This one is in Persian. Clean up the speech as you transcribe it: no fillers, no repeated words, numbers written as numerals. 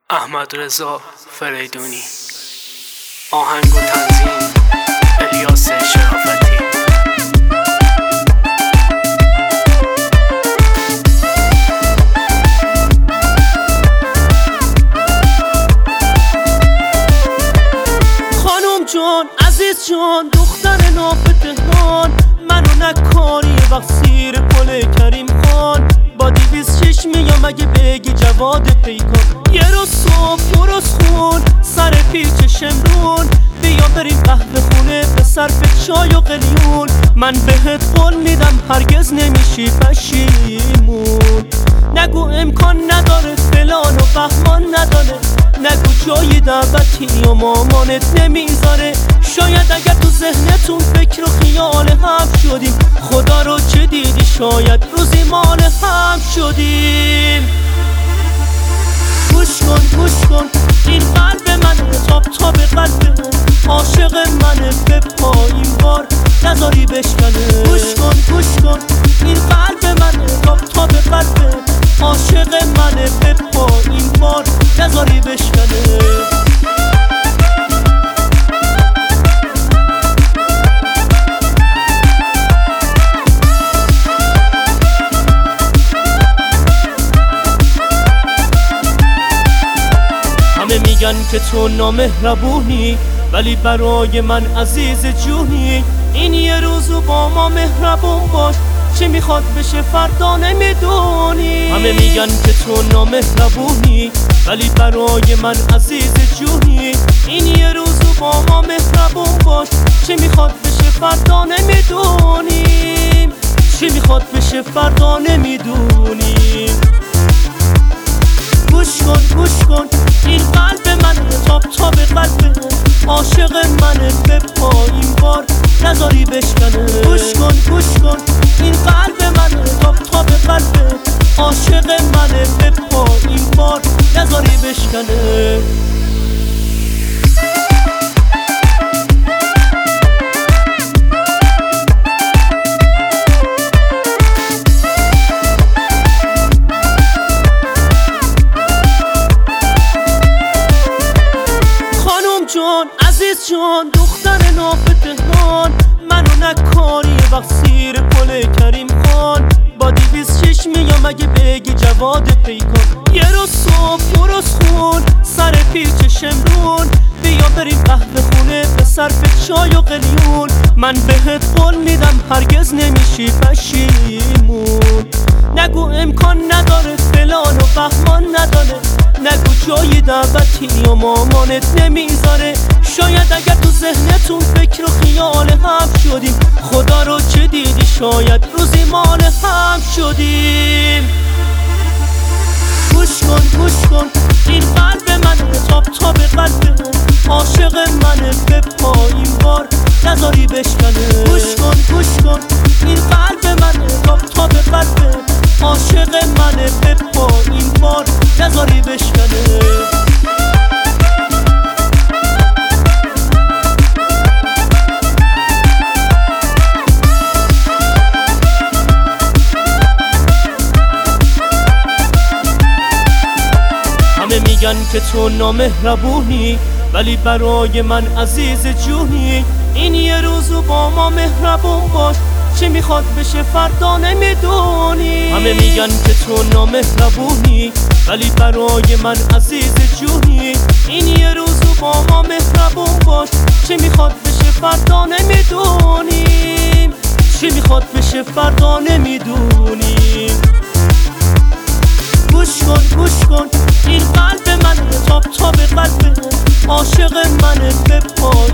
احمدرضا فریدونی. آهنگ و تنظیم الیاس شرافتی. خانم جان، عزیز جان، دختر ناف تهران، منو نکاری وقت سیر پل کریم خان. با 206 میام اگه بگی جواد پیکان. یه روز صبح درست خون سر پیچ شمرون، بیا بریم قهوه خونه به صرف چای و قلیون. من بهت قول میدم هرگز نمیشی پشیمون. نگو امکان نداره، فلان و بهمان نداره، نگو جای دعوتی و مامانت نمیذاره. شاید اگر تو ذهنتون فکر و خیال هم شدیم، خدا رو چه دیدی، شاید روزی مال هم شدیم. گوش کن این قلب منه، تاب قلبه، عاشق منه، به پایین بار نذاری بشکنه. گوش کن این قلب منه، تاب قلبه، عاشق منه، به پایین بار نذاری بشکنه. همه میگن که تو نامهربونی، ولی برای من عزیز جونی. این یه روزو با ما مهربون باش، چی میخواد بشه فردا نمیدونی. همه میگن که تو نامهربونی، ولی برای من عزیز جونی. این یه روزو با ما مهربون باش، چی میخواد بشه فردا نمیدونیم. چی میخواد بشه فردا نمیدونیم. گوش کن این قلب منه، تاب قلبه، عاشق منه، به پایین بار نذاری بشکنه. گوش کن این قلب منه، تاب قلبه، عاشق منه، به پایین بار نذاری بشکنه. جان، عزیز جان، دختر ناف تهران، منو نکاری وقت سیر پل کریم خان. با 206 میام اگه بگی جواد پیکان. یه روز صبح درست خون سر پیچ شمرون، بیا بریم قهوه خونه به صرف چای و قلیون. من بهت قول میدم هرگز نمیشی پشیمون. نگو امکان نداره، فلان و بهمان نداره، نگو جای دعوتی و مامانت نمیذاره. شاید اگر تو ذهنتون فکر و خیال هم شدیم، خدا رو چه دیدی، شاید روزی مال هم شدیم. گوش کن این قلب منه، تاب قلبه، عاشق منه، به پایین بار نذاری بشکنه. گوش کن این قلب منه، تاب قلبه، عاشق منه، به پایین بار نذاری بشکنه. همه میگن که تو نامهربونی، ولی برای من عزیز جونی. این یه روزو با ما مهربون باش، چی میخواد بشه فردا نمیدونی. همه میگن که تو نامهربونی، ولی برای من عزیز جونی. این یه روزو با ما مهربون باش، چی میخواد بشه فردا نمیدونیم. چی میخواد بشه فردا نمیدونیم. گوش کن این قلب منه، تاب قلبه، عاشق منه، به